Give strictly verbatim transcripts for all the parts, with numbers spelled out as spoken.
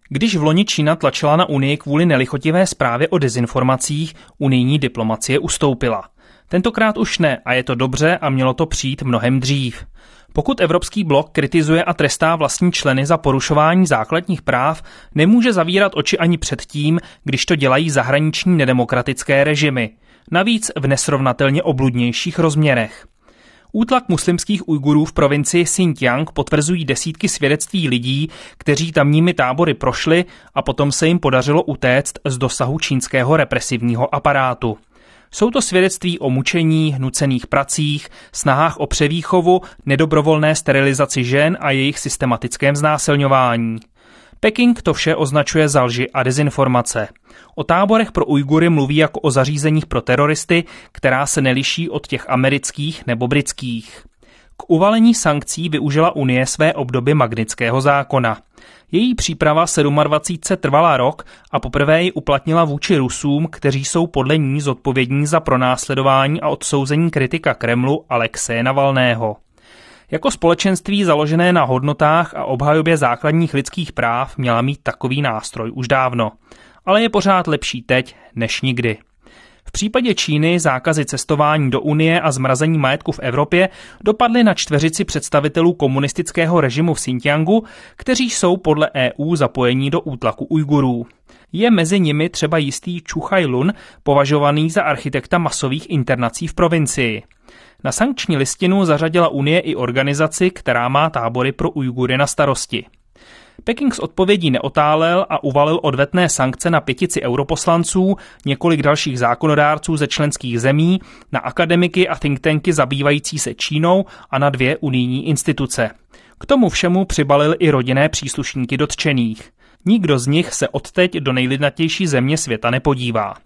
Když vloni Čína tlačila na Unii kvůli nelichotivé zprávě o dezinformacích, unijní diplomacie ustoupila. Tentokrát už ne a je to dobře a mělo to přijít mnohem dřív. Pokud Evropský blok kritizuje a trestá vlastní členy za porušování základních práv, nemůže zavírat oči ani před tím, když to dělají zahraniční nedemokratické režimy. Navíc v nesrovnatelně obludnějších rozměrech. Útlak muslimských Ujgurů v provincii Xinjiang potvrzují desítky svědectví lidí, kteří tamními tábory prošli a potom se jim podařilo utéct z dosahu čínského represivního aparátu. Jsou to svědectví o mučení, nucených pracích, snahách o převýchovu, nedobrovolné sterilizaci žen a jejich systematickém znásilňování. Peking to vše označuje za lži a dezinformace. O táborech pro Ujgury mluví jako o zařízeních pro teroristy, která se neliší od těch amerických nebo britských. K uvalení sankcí využila Unie své obdoby Magnitského zákona. Její příprava dvacet sedm trvala rok a poprvé ji uplatnila vůči Rusům, kteří jsou podle ní zodpovědní za pronásledování a odsouzení kritika Kremlu Alexeje Navalného. Jako společenství založené na hodnotách a obhajobě základních lidských práv měla mít takový nástroj už dávno. Ale je pořád lepší teď než nikdy. V případě Číny zákazy cestování do Unie a zmrazení majetku v Evropě dopadly na čtveřici představitelů komunistického režimu v Xinjiangu, kteří jsou podle E U zapojení do útlaku Ujgurů. Je mezi nimi třeba jistý Chu Hai-lun, považovaný za architekta masových internací v provincii. Na sankční listinu zařadila Unie i organizaci, která má tábory pro Ujgury na starosti. Peking s odpovědí neotálel a uvalil odvetné sankce na pětici europoslanců, několik dalších zákonodárců ze členských zemí, na akademiky a think tanky zabývající se Čínou a na dvě unijní instituce. K tomu všemu přibalil i rodinné příslušníky dotčených. Nikdo z nich se odteď do nejlidnatější země světa nepodívá.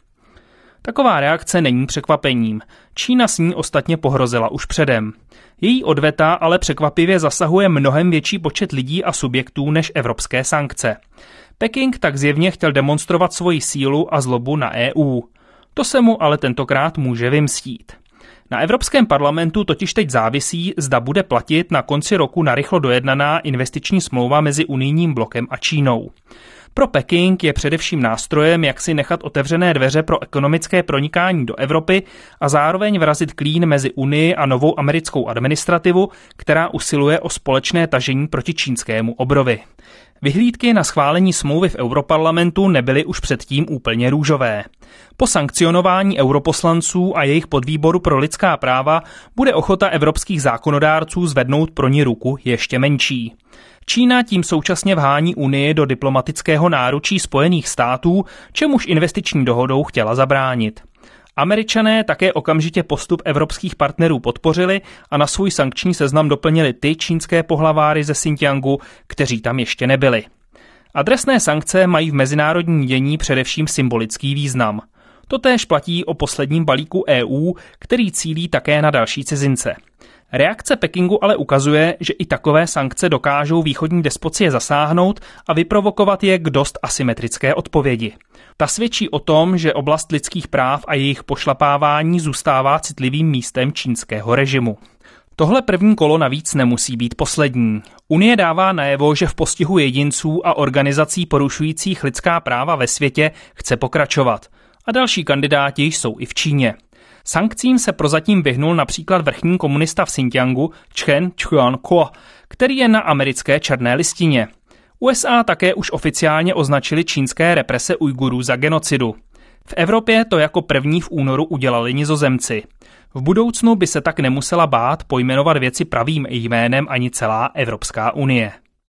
Taková reakce není překvapením. Čína s ní ostatně pohrozila už předem. Její odveta ale překvapivě zasahuje mnohem větší počet lidí a subjektů než evropské sankce. Peking tak zjevně chtěl demonstrovat svoji sílu a zlobu na E U. To se mu ale tentokrát může vymstít. Na Evropském parlamentu totiž teď závisí, zda bude platit na konci roku narychlo dojednaná investiční smlouva mezi unijním blokem a Čínou. Pro Peking je především nástrojem, jak si nechat otevřené dveře pro ekonomické pronikání do Evropy a zároveň vrazit klín mezi Unii a novou americkou administrativu, která usiluje o společné tažení proti čínskému obrovi. Vyhlídky na schválení smlouvy v Europarlamentu nebyly už předtím úplně růžové. Po sankcionování europoslanců a jejich podvýboru pro lidská práva bude ochota evropských zákonodárců zvednout pro ní ruku ještě menší. Čína tím současně vhání Unii do diplomatického náručí Spojených států, čemuž investiční dohodou chtěla zabránit. Američané také okamžitě postup evropských partnerů podpořili a na svůj sankční seznam doplnili ty čínské pohlaváry ze Xinjiangu, kteří tam ještě nebyli. Adresné sankce mají v mezinárodním dění především symbolický význam. Totéž platí o posledním balíku E U, který cílí také na další cizince. Reakce Pekingu ale ukazuje, že i takové sankce dokážou východní despocie zasáhnout a vyprovokovat je k dost asymetrické odpovědi. Ta svědčí o tom, že oblast lidských práv a jejich pošlapávání zůstává citlivým místem čínského režimu. Tohle první kolo navíc nemusí být poslední. Unie dává najevo, že v postihu jedinců a organizací porušujících lidská práva ve světě chce pokračovat. A další kandidáti jsou i v Číně. Sankcím se prozatím vyhnul například vrchní komunista v Xinjiangu Chen Quanguo, který je na americké černé listině. U S A také už oficiálně označili čínské represe Ujgurů za genocidu. V Evropě to jako první v únoru udělali Nizozemci. V budoucnu by se tak nemusela bát pojmenovat věci pravým jménem ani celá Evropská unie.